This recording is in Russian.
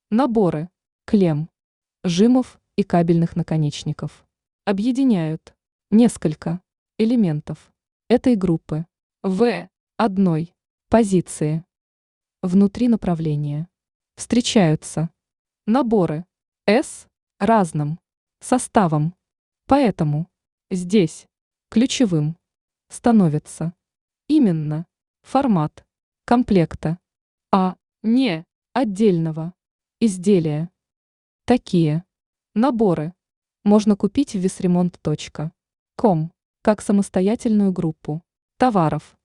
Наборы клемм, жимов и кабельных наконечников объединяют несколько элементов этой группы в одной позиции. Внутри направления встречаются наборы с разным составом, поэтому здесь ключевым становится именно формат комплекта, а не отдельного изделия. Такие наборы можно купить в весремонт.ком как самостоятельную группу товаров.